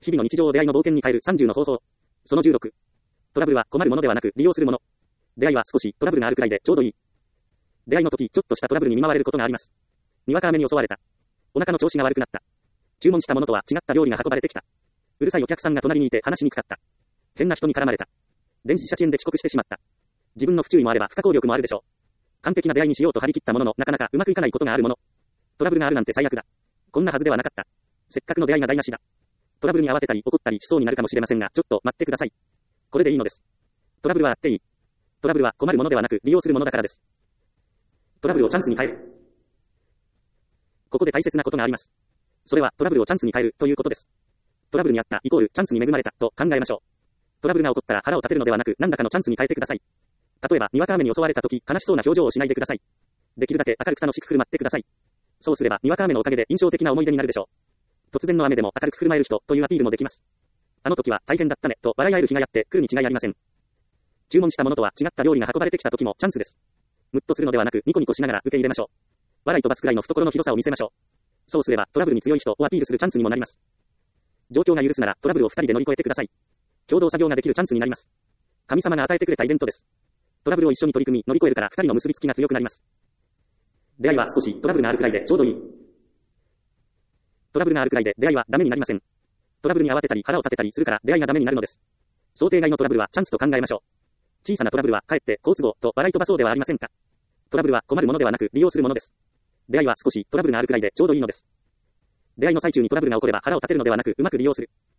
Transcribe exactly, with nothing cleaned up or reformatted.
日々の日常を出会いの冒険に変えるさんじゅうの方法。そのじゅうろく。トラブルは困るものではなく利用するもの。出会いは少しトラブルがあるくらいでちょうどいい。出会いの時、ちょっとしたトラブルに見舞われることがあります。にわか雨に襲われた。お腹の調子が悪くなった。注文したものとは違った料理が運ばれてきた。うるさいお客さんが隣にいて話しにくかった。変な人に絡まれた。電子車遅延で遅刻してしまった。自分の不注意もあれば不可抗力もあるでしょう。完璧な出会いにしようと張り切ったもののなかなかうまくいかないことがあるもの。トラブルがあるなんて最悪だ。こんなはずではなかった。せっかくの出会いが台無しだ。トラブルに慌てたり怒ったりしそうになるかもしれませんが、ちょっと待ってください。これでいいのです。トラブルはあっていい。トラブルは困るものではなく利用するものだからです。トラブルをチャンスに変える。ここで大切なことがあります。それはトラブルをチャンスに変えるということです。トラブルにあったイコールチャンスに恵まれたと考えましょう。トラブルが起こったら腹を立てるのではなく何らかのチャンスに変えてください。例えばにわか雨に襲われた時悲しそうな表情をしないでください。できるだけ明るく楽しく振る舞ってください。そうすればにわか雨のおかげで印象的な思い出になるでしょう。突然の雨でも明るく振る舞える人というアピールもできます。あの時は大変だったねと笑い合える日がやってくるに違いありません。注文したものとは違った料理が運ばれてきた時もチャンスです。ムッとするのではなくニコニコしながら受け入れましょう。笑い飛ばすくらいの懐の広さを見せましょう。そうすればトラブルに強い人をアピールするチャンスにもなります。状況が許すならトラブルをふたりで乗り越えてください。共同作業ができるチャンスになります。神様が与えてくれたイベントです。トラブルを一緒に取り組み乗り越えるからふたりの結びつきが強くなります。出会いは少しトラブルがあるくらいでちょうどいい。トラブルがあるくらいで出会いはダメになりません。トラブルに慌てたり腹を立てたりするから出会いがダメになるのです。想定外のトラブルはチャンスと考えましょう。小さなトラブルはかえって好都合と笑い飛ばそうではありませんか。トラブルは困るものではなく利用するものです。出会いは少しトラブルがあるくらいでちょうどいいのです。出会いの最中にトラブルが起これば腹を立てるのではなくうまく利用する。